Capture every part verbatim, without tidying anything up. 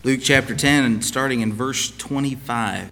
Luke chapter ten, and starting in verse twenty-five.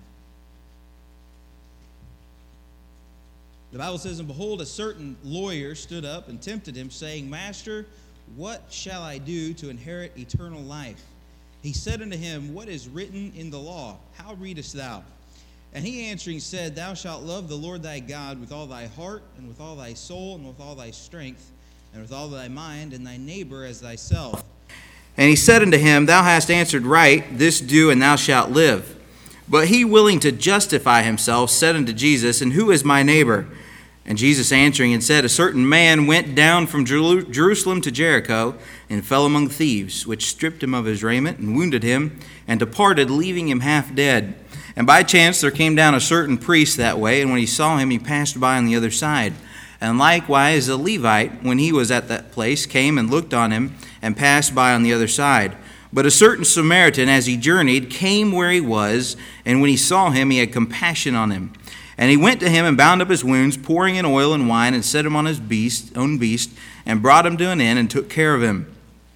The Bible says, "And behold, a certain lawyer stood up and tempted him, saying, Master, what shall I do to inherit eternal life? He said unto him, What is written in the law? How readest thou? And he answering said, Thou shalt love the Lord thy God with all thy heart, and with all thy soul, and with all thy strength, and with all thy mind, and thy neighbor as thyself. And he said unto him, Thou hast answered right, this do, and thou shalt live. But he, willing to justify himself, said unto Jesus, And who is my neighbor? And Jesus answering and said, A certain man went down from Jerusalem to Jericho, and fell among thieves, which stripped him of his raiment, and wounded him, and departed, leaving him half dead. And by chance there came down a certain priest that way, and when he saw him, he passed by on the other side. And likewise a Levite, when he was at that place, came and looked on him, and passed by on the other side. But a certain Samaritan, as he journeyed, came where he was, and when he saw him, he had compassion on him. And he went to him and bound up his wounds, pouring in oil and wine, and set him on his beast, own beast, and brought him to an inn, and took care of him.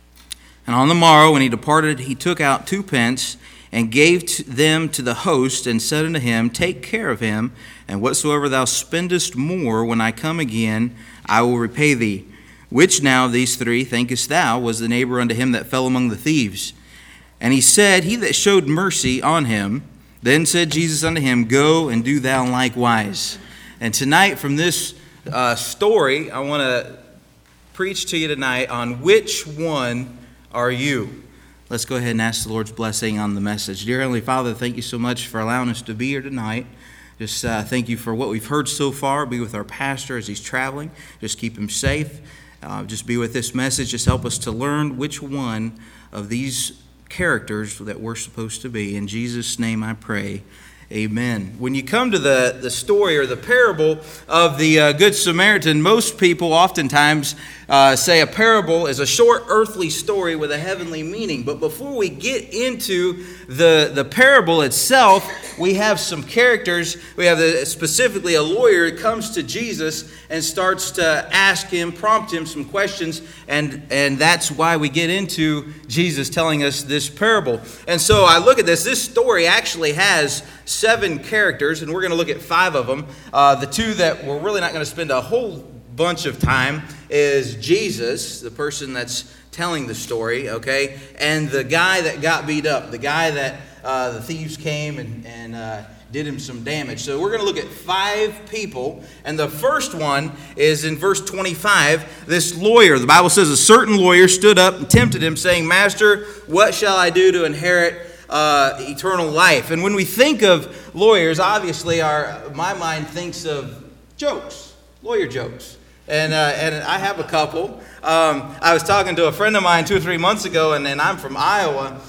And on the morrow, when he departed, he took out two pence, and gave them to the host, and said unto him, Take care of him, and whatsoever thou spendest more, when I come again, I will repay thee. Which now of these three, thinkest thou, was the neighbor unto him that fell among the thieves? And he said, He that showed mercy on him. Then said Jesus unto him, Go and do thou likewise. And tonight, from this uh, story, I want to preach to you tonight on which one are you? Let's go ahead and ask the Lord's blessing on the message. Dear Heavenly Father, thank you so much for allowing us to be here tonight. Just uh, thank you for what we've heard so far. Be with our pastor as he's traveling. Just keep him safe. Uh, just be with this message. Just help us to learn which one of these characters that we're supposed to be. In Jesus' name I pray. Amen. When you come to the, the story or the parable of the uh, Good Samaritan, most people oftentimes uh, say a parable is a short earthly story with a heavenly meaning. But before we get into the, the parable itself, we have some characters. We have the, specifically a lawyer that comes to Jesus and starts to ask him, prompt him some questions. And, and that's why we get into Jesus telling us this parable. And so I look at this. This story actually has seven characters, and we're going to look at five of them. Uh, the two that we're really not going to spend a whole bunch of time is Jesus, the person that's telling the story, okay, and the guy that got beat up, the guy that uh, the thieves came and, and uh, did him some damage. So we're going to look at five people, and the first one is in verse twenty-five, this lawyer. The Bible says, A certain lawyer stood up and tempted him, saying, Master, what shall I do to inherit Uh, eternal life? And when we think of lawyers, obviously our my mind thinks of jokes, lawyer jokes. And uh, and I have a couple. Um, I was talking to a friend of mine two or three months ago, and, and I'm from Iowa.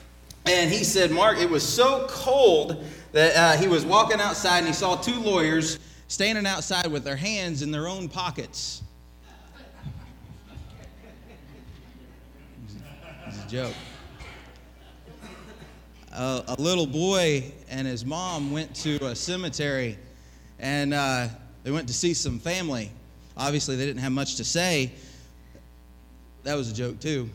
And he said, Mark, it was so cold that uh, he was walking outside and he saw two lawyers standing outside with their hands in their own pockets. It's a joke. Uh, a little boy and his mom went to a cemetery, and uh, they went to see some family. Obviously, they didn't have much to say. That was a joke, too.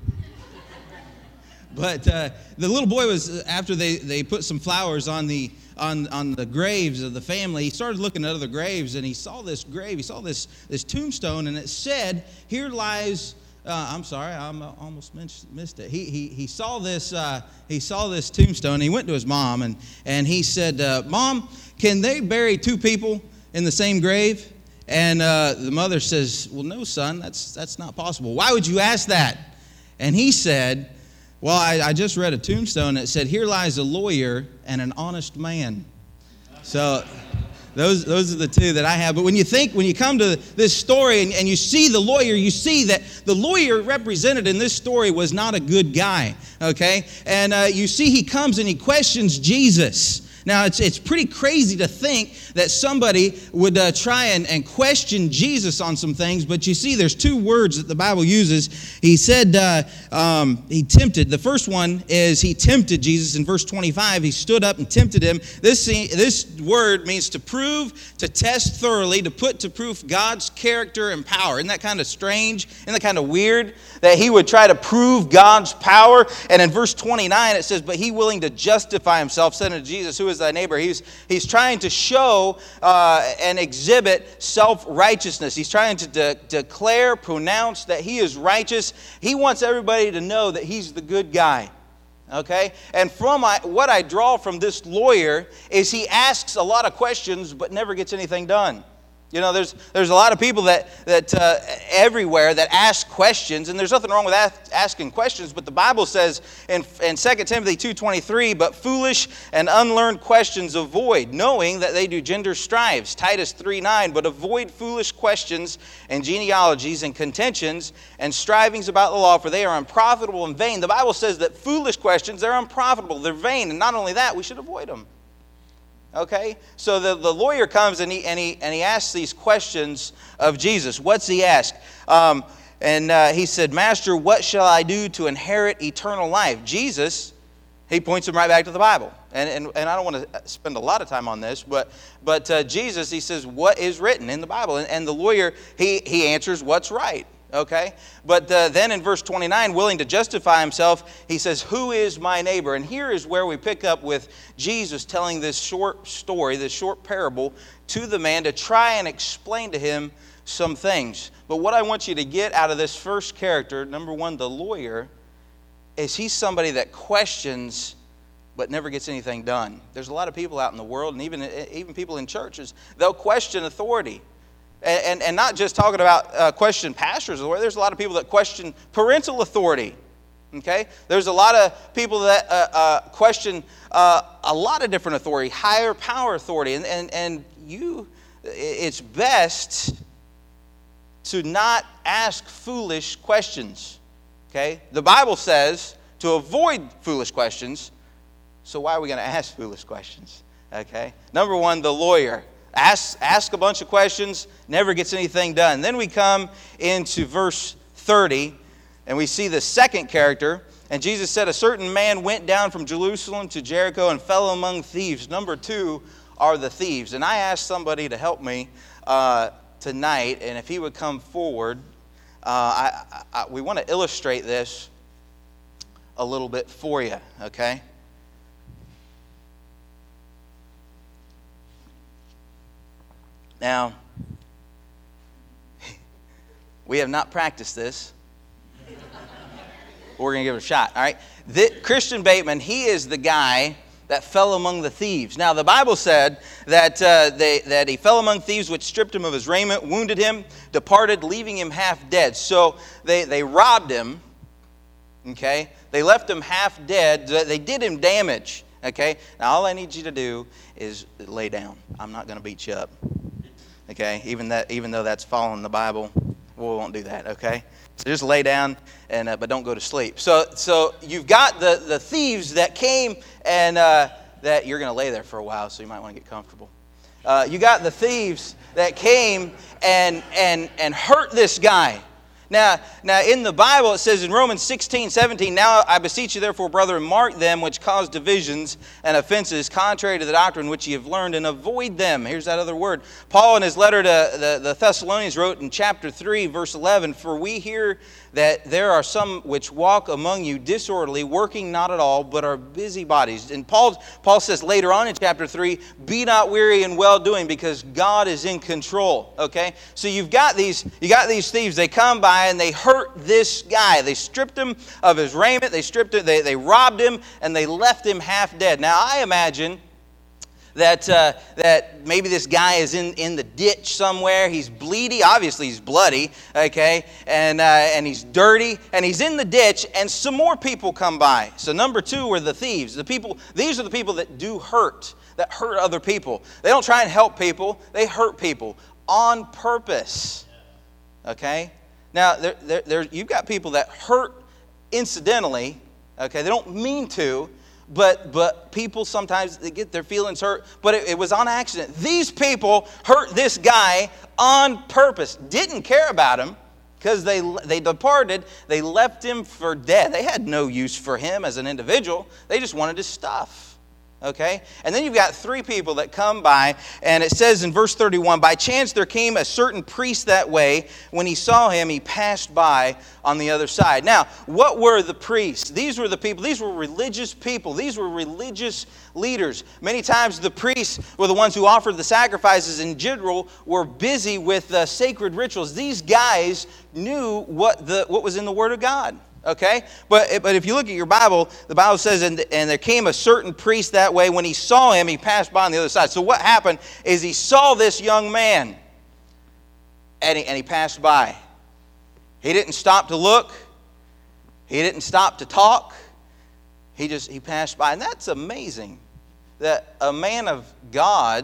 But uh, the little boy was, after they, they put some flowers on the on on the graves of the family, he started looking at other graves, and he saw this grave. He saw this, this tombstone, and it said, Here lies... Uh, I'm sorry, I almost missed it. He he he saw this uh, he saw this tombstone. He went to his mom and and he said, uh, "Mom, can they bury two people in the same grave?" And uh, the mother says, "Well, no, son, that's that's not possible. Why would you ask that?" And he said, "Well, I, I just read a tombstone that said, Here lies a lawyer and an honest man." So. Those those are the two that I have. But when you think, when you come to this story and, and you see the lawyer, you see that the lawyer represented in this story was not a good guy, okay? And uh, you see he comes and he questions Jesus. Now, it's it's pretty crazy to think that somebody would uh, try and, and question Jesus on some things, but you see there's two words that the Bible uses. He said uh, um, he tempted. The first one is he tempted Jesus in verse twenty-five. He stood up and tempted him. This, this word means to prove, to test thoroughly, to put to proof God's character and power. Isn't that kind of strange? Isn't that kind of weird that he would try to prove God's power? And in verse twenty-nine it says, but he willing to justify himself, said unto Jesus, who is thy neighbor? He's, he's trying to show uh, and exhibit self-righteousness. He's trying to de- declare, pronounce that he is righteous. He wants everybody to know that he's the good guy. Okay? And from I, what I draw from this lawyer is he asks a lot of questions but never gets anything done. You know, there's there's a lot of people that that uh, everywhere that ask questions, and there's nothing wrong with ask, asking questions, but the Bible says in, in Second Timothy two twenty-three, but foolish and unlearned questions avoid, knowing that they do gender strives. Titus three nine, but avoid foolish questions and genealogies and contentions and strivings about the law, for they are unprofitable and vain. The Bible says that foolish questions, they're unprofitable, they're vain, and not only that, we should avoid them. Okay, so the, the lawyer comes and he and he and he asks these questions of Jesus. What's he ask? Um, and uh, he said, "Master, what shall I do to inherit eternal life?" Jesus, he points him right back to the Bible. And and, and I don't want to spend a lot of time on this, but but uh, Jesus, he says, "What is written in the Bible?" And, and the lawyer, he he answers, "What's right?" Okay, but uh, then in verse twenty-nine, willing to justify himself, he says, who is my neighbor? And here is where we pick up with Jesus telling this short story, this short parable to the man to try and explain to him some things. But what I want you to get out of this first character, number one, the lawyer, is he's somebody that questions but never gets anything done. There's a lot of people out in the world, and even, even people in churches, they'll question authority. And, and, and not just talking about uh, question pastors. There's a lot of people that question parental authority. Okay? There's a lot of people that uh, uh, question uh, a lot of different authority, higher power authority. And, and, and you, it's best to not ask foolish questions. Okay? The Bible says to avoid foolish questions. So why are we going to ask foolish questions? Okay? Number one, the lawyer. Ask, ask a bunch of questions, never gets anything done. Then we come into verse thirty, and we see the second character. And Jesus said, a certain man went down from Jerusalem to Jericho and fell among thieves. Number two are the thieves. And I asked somebody to help me uh, tonight, and if he would come forward, uh, I, I, we want to illustrate this a little bit for you, okay? Now, we have not practiced this. We're going to give it a shot, all right? The, Christian Bateman, he is the guy that fell among the thieves. Now, the Bible said that uh, they, that he fell among thieves, which stripped him of his raiment, wounded him, departed, leaving him half dead. So they, they robbed him, okay? They left him half dead. They did him damage, okay? Now, all I need you to do is lay down. I'm not going to beat you up. Okay, even that, even though that's following the Bible, we won't do that. Okay, so just lay down and uh, but don't go to sleep. So, so you've got the, the thieves that came and uh, that you're going to lay there for a while, so you might want to get comfortable. Uh, you got the thieves that came and and and hurt this guy. Now, now in the Bible it says in Romans sixteen, seventeen, now I beseech you therefore, brethren, mark them which cause divisions and offenses contrary to the doctrine which ye have learned, and avoid them. Here's that other word. Paul in his letter to the, the Thessalonians wrote in chapter three, verse eleven, for we hear that there are some which walk among you disorderly, working not at all, but are busybodies. And Paul, Paul says later on in chapter three, be not weary in well-doing, because God is in control. Okay? So you've got these, you got these thieves, they come by and they hurt this guy. They stripped him of his raiment, they stripped it, they, they robbed him, and they left him half dead. Now I imagine that uh, that maybe this guy is in, in the ditch somewhere. He's bleedy. Obviously, he's bloody, okay? And, uh, and he's dirty, and he's in the ditch, and some more people come by. So number two are the thieves. The people. These are the people that do hurt, that hurt other people. They don't try and help people. They hurt people on purpose, okay? Now, there, there, there, you've got people that hurt incidentally, okay? They don't mean to, but but people sometimes they get their feelings hurt, but it, it was on accident. These people hurt this guy on purpose, didn't care about him because they, they departed. They left him for dead. They had no use for him as an individual. They just wanted his stuff. Okay? And then you've got three people that come by, and it says in verse thirty-one, by chance there came a certain priest that way. When he saw him, he passed by on the other side. Now, what were the priests? These were the people, these were religious people. These were religious leaders. Many times the priests were the ones who offered the sacrifices, in general were busy with the sacred rituals. These guys knew what the what was in the Word of God. Okay, but but if you look at your Bible, the Bible says, and, and there came a certain priest that way. When he saw him, he passed by on the other side. So what happened is he saw this young man, and he, and he passed by. He didn't stop to look. He didn't stop to talk. He just, he passed by. And that's amazing that a man of God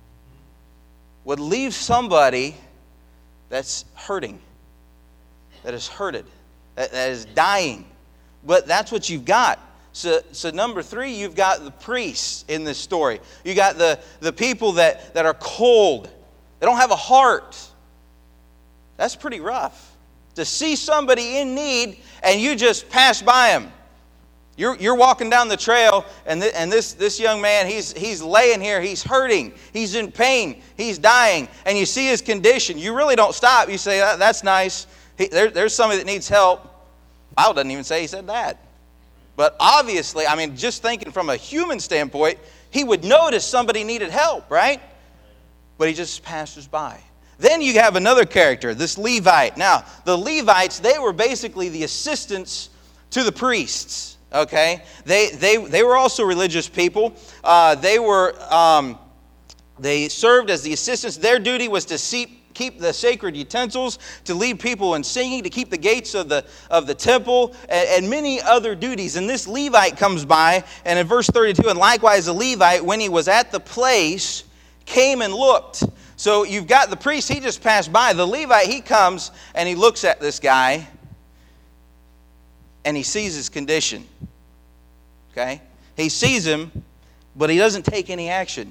would leave somebody that's hurting, that is hurted, that is dying. But that's what you've got. So, so number three, you've got the priests in this story. You got the, the people that, that are cold. They don't have a heart. That's pretty rough. To see somebody in need and you just pass by them. You're, you're walking down the trail, and, th- and this, this young man, he's, he's laying here, he's hurting, he's in pain, he's dying, and you see his condition. You really don't stop. You say, that, that's nice. He, there, there's somebody that needs help. The Bible doesn't even say he said that. But obviously, I mean, just thinking from a human standpoint, he would notice somebody needed help, right? But he just passes by. Then you have another character, this Levite. Now, the Levites, they were basically the assistants to the priests, okay? They they they were also religious people. Uh, they were um, they served as the assistants. Their duty was to see, keep the sacred utensils, to lead people in singing, to keep the gates of the of the temple, and, and many other duties. And this Levite comes by, and in verse thirty-two, and likewise the Levite, when he was at the place, came and looked. So you've got the priest, he just passed by. The Levite, he comes and he looks at this guy and he sees his condition. Okay? He sees him, but he doesn't take any action.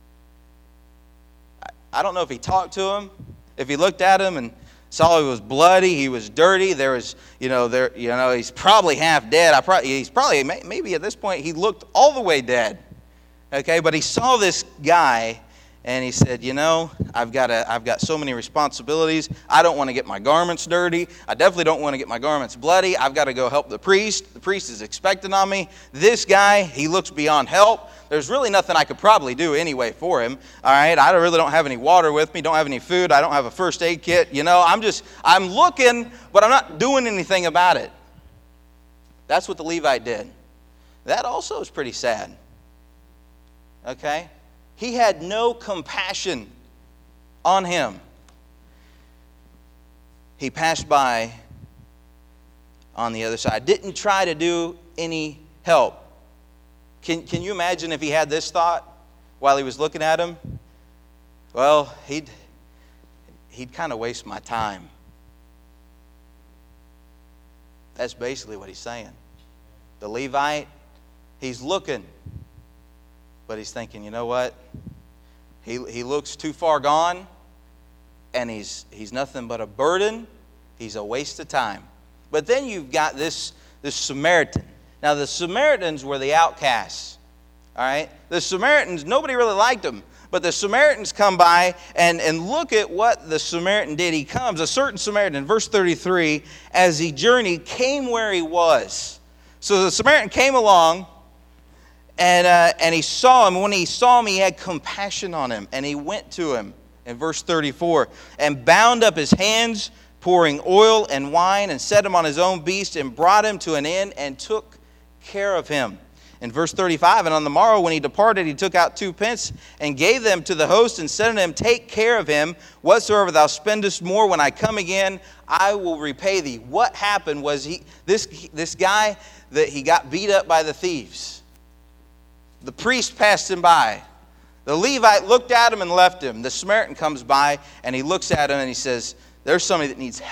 I don't know if he talked to him, if he looked at him and saw he was bloody, he was dirty, there was, you know, there, you know, he's probably half dead. I probably, he's probably, maybe at this point, he looked all the way dead. Okay? But he saw this guy, and he said, you know, I've got a, I've got so many responsibilities. I don't want to get my garments dirty. I definitely don't want to get my garments bloody. I've got to go help the priest. The priest is expecting on me. This guy, he looks beyond help. There's really nothing I could probably do anyway for him. All right, I really don't have any water with me. Don't have any food. I don't have a first aid kit. You know, I'm just, I'm looking, but I'm not doing anything about it. That's what the Levite did. That also is pretty sad. Okay? He had no compassion on him. He passed by on the other side. Didn't try to do any help. Can, can you imagine if he had this thought while he was looking at him? Well, he'd, he'd kind of waste my time. That's basically what he's saying. The Levite, he's looking. But he's thinking, you know what? He he looks too far gone, and he's he's nothing but a burden. He's a waste of time. But then you've got this, this Samaritan. Now, the Samaritans were the outcasts. All right? The Samaritans, nobody really liked them. But the Samaritans come by, and, and look at what the Samaritan did. He comes, a certain Samaritan, in verse thirty-three, as he journeyed, came where he was. So the Samaritan came along, And uh, and he saw him. When he saw him, he had compassion on him. And he went to him, in verse thirty-four, and bound up his hands, pouring oil and wine, and set him on his own beast, and brought him to an inn, and took care of him. In verse thirty-five, and on the morrow when he departed, he took out two pence, and gave them to the host, and said unto him, take care of him. Whatsoever thou spendest more, when I come again, I will repay thee. What happened was he this, this guy, that he got beat up by the thieves. The priest passed him by. The Levite looked at him and left him. The Samaritan comes by, and he looks at him, and he says, there's somebody that needs help.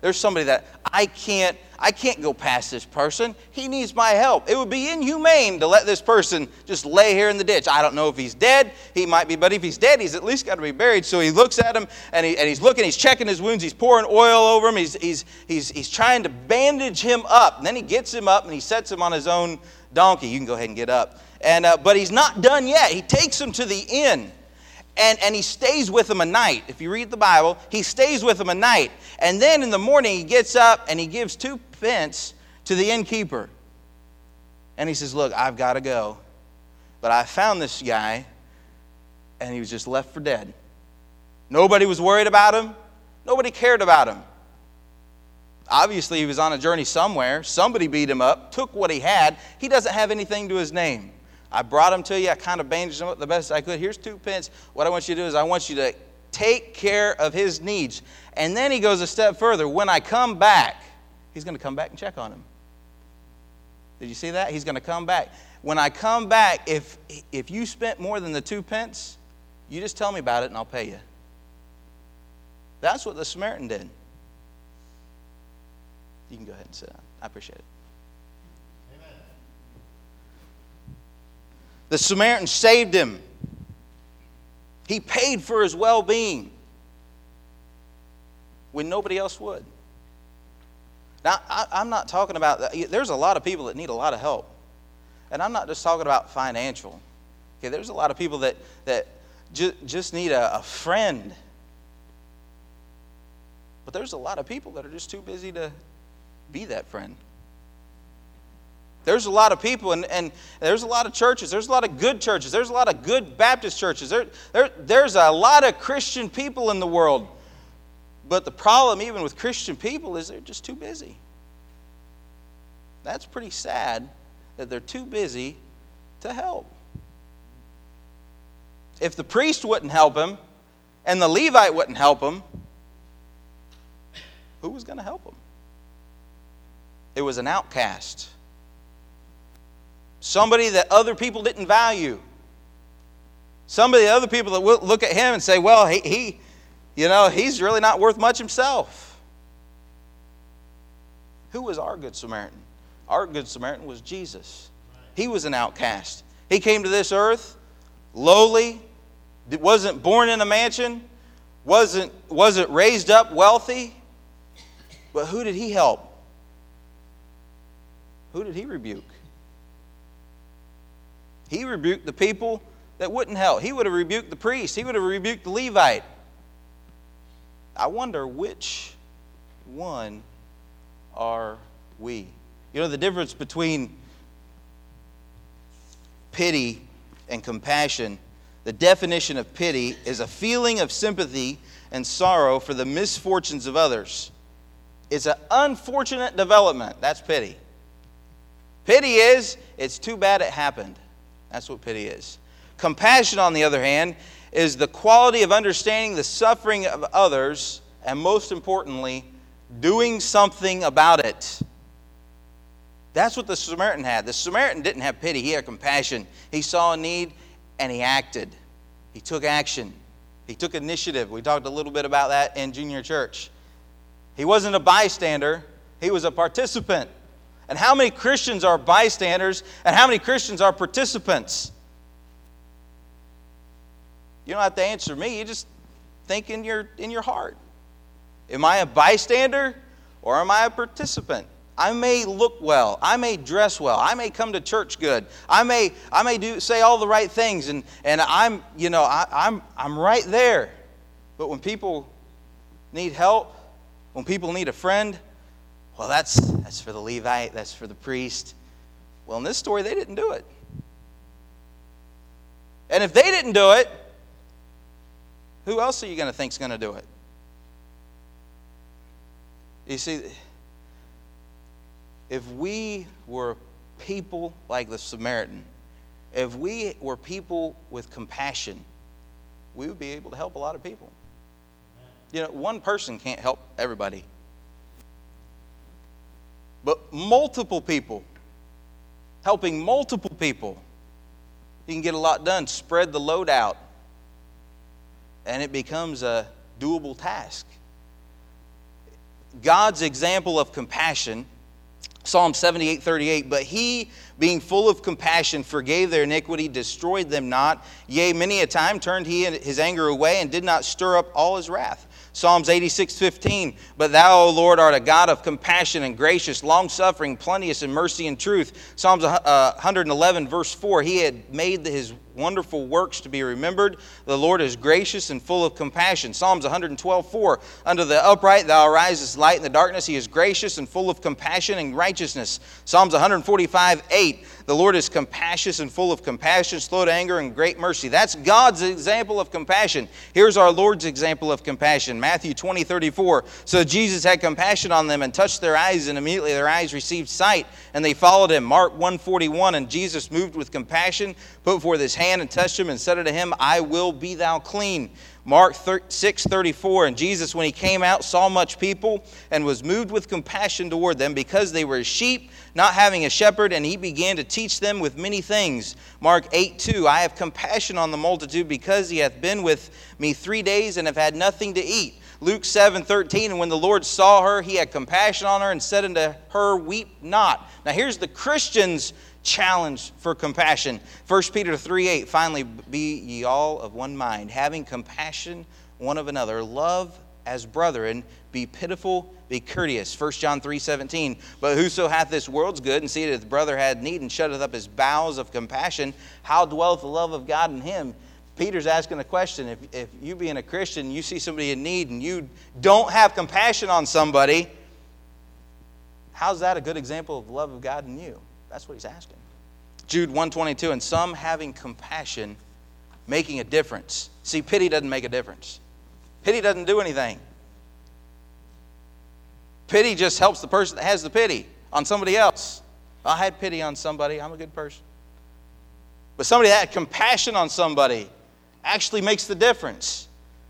there's somebody that I can't, I can't go past this person. He needs my help. It would be inhumane to let this person just lay here in the ditch. I don't know if he's dead. He might be, but if he's dead, he's at least got to be buried. So he looks at him, and, he, and he's looking, he's checking his wounds, he's pouring oil over him, he's, he's, he's, he's trying to bandage him up. And then he gets him up, and he sets him on his own donkey. You can go ahead and get up. And uh, but he's not done yet. He takes him to the inn. And, and he stays with them a night. If you read the Bible, he stays with them a night. And then in the morning, he gets up and he gives two pence to the innkeeper. And he says, look, I've got to go. But I found this guy, and he was just left for dead. Nobody was worried about him. Nobody cared about him. Obviously, he was on a journey somewhere. Somebody beat him up, took what he had. He doesn't have anything to his name. I brought him to you. I kind of bandaged him up the best I could. Here's two pence. What I want you to do is I want you to take care of his needs. And then he goes a step further. When I come back, he's going to come back and check on him. Did you see that? He's going to come back. When I come back, if, if you spent more than the two pence, you just tell me about it and I'll pay you. That's what the Samaritan did. You can go ahead and sit down. I appreciate it. The Samaritan saved him. He paid for his well-being when nobody else would. Now, I, I'm not talking about that. There's a lot of people that need a lot of help. And I'm not just talking about financial. Okay, there's a lot of people that, that ju- just need a, a friend. But there's a lot of people that are just too busy to be that friend. There's a lot of people, and, and there's a lot of churches. There's a lot of good churches. There's a lot of good Baptist churches. There, there, there's a lot of Christian people in the world. But the problem, even with Christian people, is they're just too busy. That's pretty sad that they're too busy to help. If the priest wouldn't help him, and the Levite wouldn't help him, who was going to help him? It was an outcast. Somebody that other people didn't value. Somebody, other people that will look at him and say, well, he, he, you know, he's really not worth much himself. Who was our Good Samaritan? Our Good Samaritan was Jesus. He was an outcast. He came to this earth lowly, wasn't born in a mansion, wasn't, wasn't raised up wealthy. But who did he help? Who did he rebuke? He rebuked the people that wouldn't help. He would have rebuked the priest. He would have rebuked the Levite. I wonder which one are we? You know, the difference between pity and compassion, the definition of pity is a feeling of sympathy and sorrow for the misfortunes of others. It's an unfortunate development. That's pity. Pity is, it's too bad it happened. That's what pity is. Compassion, on the other hand, is the quality of understanding the suffering of others, and most importantly, doing something about it. That's what the Samaritan had. The Samaritan didn't have pity. He had compassion. He saw a need, and he acted. He took action. He took initiative. We talked a little bit about that in junior church. He wasn't a bystander. He was a participant. And how many Christians are bystanders, and how many Christians are participants? You don't have to answer me. You just think in your, in your heart. Am I a bystander or am I a participant? I may look well. I may dress well. I may come to church good. I may I may do say all the right things, and, and I'm you know I, I'm I'm right there. But when people need help, when people need a friend, well, that's that's for the Levite, that's for the priest. Well, in this story, they didn't do it. And if they didn't do it, who else are you going to think is going to do it? You see, if we were people like the Samaritan, if we were people with compassion, we would be able to help a lot of people. You know, one person can't help everybody. But multiple people, helping multiple people, you can get a lot done. Spread the load out, and it becomes a doable task. God's example of compassion. Psalm seventy-eight thirty-eight, but he, being full of compassion, forgave their iniquity, destroyed them not. Yea, many a time turned he his anger away, and did not stir up all his wrath. Psalms eighty-six fifteen, but thou, O Lord, art a God of compassion and gracious, long-suffering, plenteous in mercy and truth. Psalms one eleven, verse four, he had made his wonderful works to be remembered. The Lord is gracious and full of compassion. Psalms one twelve four, unto the upright thou arisest light in the darkness. He is gracious and full of compassion and righteousness. Psalms one forty-five eight, the Lord is compassionate and full of compassion, slow to anger and great mercy. That's God's example of compassion. Here's our Lord's example of compassion. Matthew twenty thirty-four, so Jesus had compassion on them and touched their eyes, and immediately their eyes received sight, and they followed him. Mark one forty-one, and Jesus, moved with compassion, put forth his hand and touched him, and said unto him, I will be thou clean. Mark six thirty-four, and Jesus, when he came out, saw much people, and was moved with compassion toward them, because they were as sheep, not having a shepherd, and he began to teach them with many things. Mark eight two, I have compassion on the multitude, because he hath been with me three days, and have had nothing to eat. Luke seven thirteen, and when the Lord saw her, he had compassion on her, and said unto her, weep not. Now here's the Christian's challenge for compassion. First Peter three eight, finally, be ye all of one mind, having compassion one of another, love as brethren, be pitiful, be courteous. First John three seventeen, but whoso hath this world's good, and seeth his brother had need, and shutteth up his bowels of compassion, how dwelleth the love of God in him? Peter's asking a question. If, if you being a Christian, you see somebody in need, and you don't have compassion on somebody, how's that a good example of the love of God in you? That's what he's asking. Jude one twenty-two, and some having compassion, making a difference. See, pity doesn't make a difference. Pity doesn't do anything. Pity just helps the person that has the pity on somebody else. I had pity on somebody. I'm a good person. But somebody that had compassion on somebody actually makes the difference.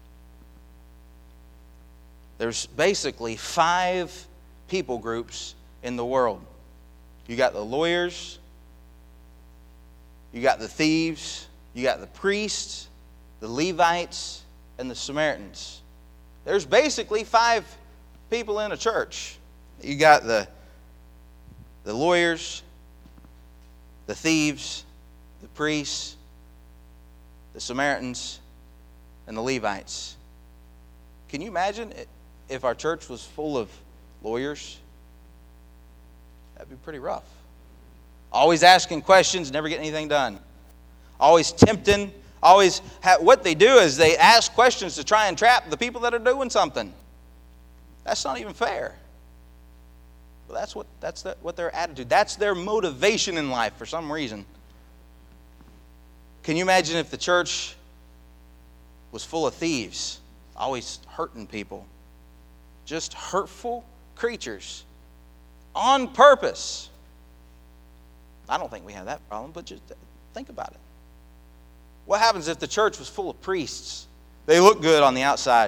There's basically five people groups in the world. You got the lawyers, you got the thieves, you got the priests, the Levites, and the Samaritans. There's basically five people in a church. You got the, the lawyers, the thieves, the priests, the Samaritans, and the Levites. Can you imagine if our church was full of lawyers? That'd be pretty rough. Always asking questions, never getting anything done. Always tempting. Always, ha- what they do is they ask questions to try and trap the people that are doing something. That's not even fair. But that's what that's the, what their attitude. That's their motivation in life for some reason. Can you imagine if the church was full of thieves, always hurting people, just hurtful creatures, on purpose? I don't think we have that problem, but just think about it. What happens if the church was full of priests? They look good on the outside.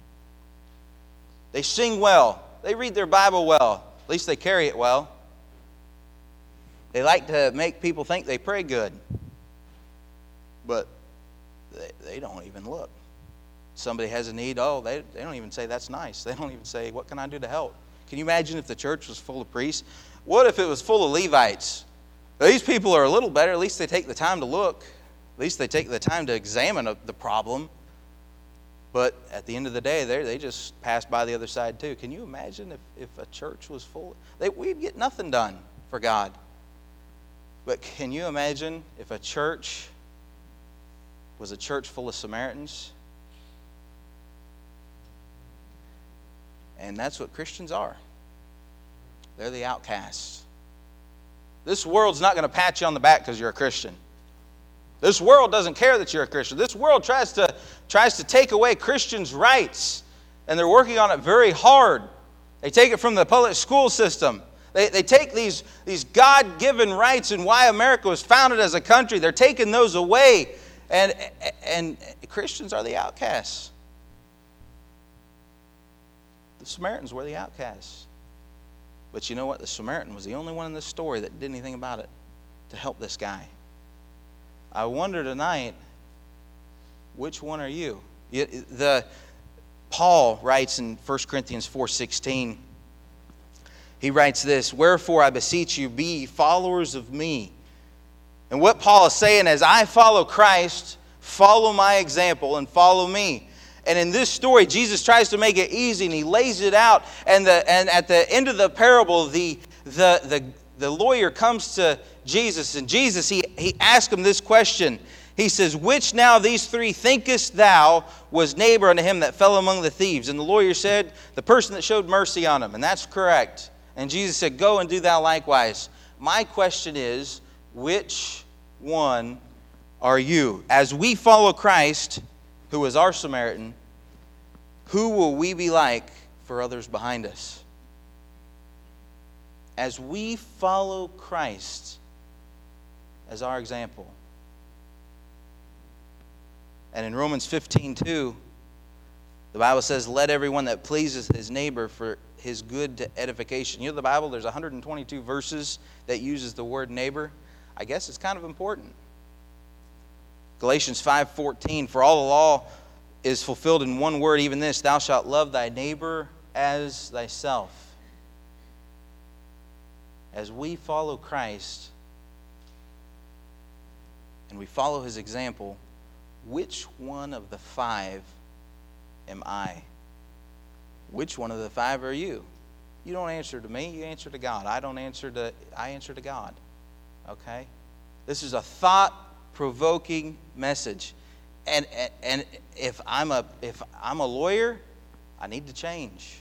They sing well. They read their Bible well. At least they carry it well. They like to make people think they pray good. But they, they don't even look. Somebody has a need, oh, they, they don't even say that's nice. They don't even say, what can I do to help? Can you imagine if the church was full of priests? What if it was full of Levites? These people are a little better. At least they take the time to look. At least they take the time to examine the problem. But at the end of the day, they they just pass by the other side too. Can you imagine if, if a church was full? They, we'd get nothing done for God. But can you imagine if a church was a church full of Samaritans? And that's what Christians are. They're the outcasts. This world's not going to pat you on the back because you're a Christian. This world doesn't care that you're a Christian. This world tries to, tries to take away Christians' rights, and they're working on it very hard. They take it from the public school system. They, they take these, these God-given rights and why America was founded as a country. They're taking those away, and, and Christians are the outcasts. The Samaritans were the outcasts. But you know what? The Samaritan was the only one in this story that did anything about it to help this guy. I wonder tonight, which one are you? you the, Paul writes in First Corinthians four sixteen, he writes this, "Wherefore I beseech you, be followers of me." And what Paul is saying is, I follow Christ, follow my example, and follow me. And in this story, Jesus tries to make it easy, and he lays it out. And the and at the end of the parable, the the the, the lawyer comes to Jesus, and Jesus, he, he asks him this question. He says, "Which now of these three thinkest thou was neighbor unto him that fell among the thieves?" And the lawyer said, "The person that showed mercy on him." And that's correct. And Jesus said, "Go and do thou likewise." My question is, which one are you? As we follow Christ, who is our Samaritan, who will we be like for others behind us? As we follow Christ as our example. And in Romans fifteen two, the Bible says, "Let everyone that pleases his neighbor for his good to edification." You know the Bible, there's one hundred twenty-two verses that uses the word neighbor. I guess it's kind of important. Galatians five fourteen, "For all the law is fulfilled in one word, even this, thou shalt love thy neighbor as thyself." As we follow Christ and we follow his example, which one of the five am I? Which one of the five are you? You don't answer to me, you answer to God. I don't answer to, I answer to God. Okay? This is a thought-provoking message. And, and and if I'm a if I'm a lawyer, I need to change.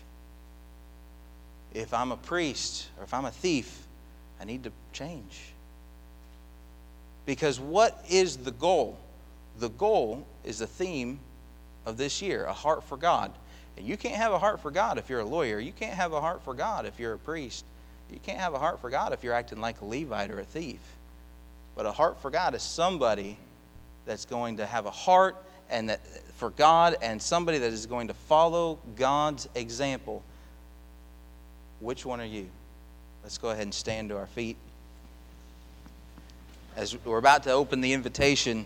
If I'm a priest or if I'm a thief, I need to change. Because what is the goal? The goal is the theme of this year, a heart for God. And you can't have a heart for God if you're a lawyer. You can't have a heart for God if you're a priest. You can't have a heart for God if you're acting like a Levite or a thief. But a heart for God is somebody that's going to have a heart and that for God, and somebody that is going to follow God's example. Which one are you? Let's go ahead and stand to our feet. As we're about to open the invitation,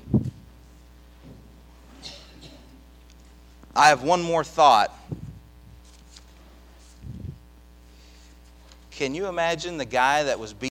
I have one more thought. Can you imagine the guy that was beaten